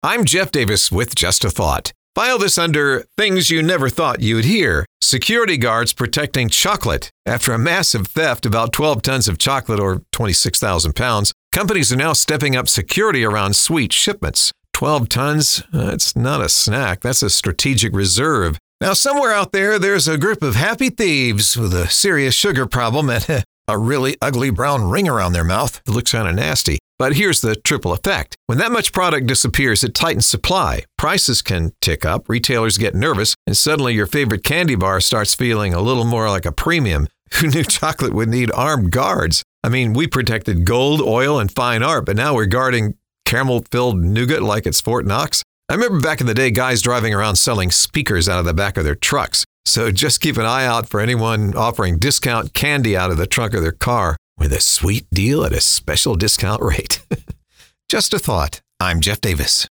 I'm Jeff Davis with Just a Thought. File this under things you never thought you'd hear. Security guards protecting chocolate. After a massive theft, about 12 tons of chocolate or 26,000 pounds, companies are now stepping up security around sweet shipments. 12 tons? It's not a snack. That's a strategic reserve. Now, somewhere out there, there's a group of happy thieves with a serious sugar problem and a really ugly brown ring around their mouth. It looks kind of nasty. But here's the triple effect. When that much product disappears, it tightens supply. Prices can tick up, retailers get nervous, and suddenly your favorite candy bar starts feeling a little more like a premium. Who knew chocolate would need armed guards? I mean, we protected gold, oil, and fine art, but now we're guarding caramel-filled nougat like it's Fort Knox. I remember back in the day, guys driving around selling speakers out of the back of their trucks. So just keep an eye out for anyone offering discount candy out of the trunk of their car with a sweet deal at a special discount rate. Just a thought. I'm Jeff Davis.